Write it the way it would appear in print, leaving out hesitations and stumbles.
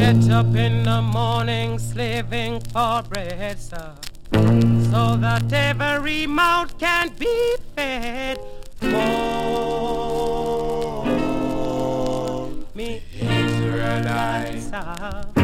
Get up in the morning slaving for bread, sir, so that every mouth can be fed. Oh, me Israelites,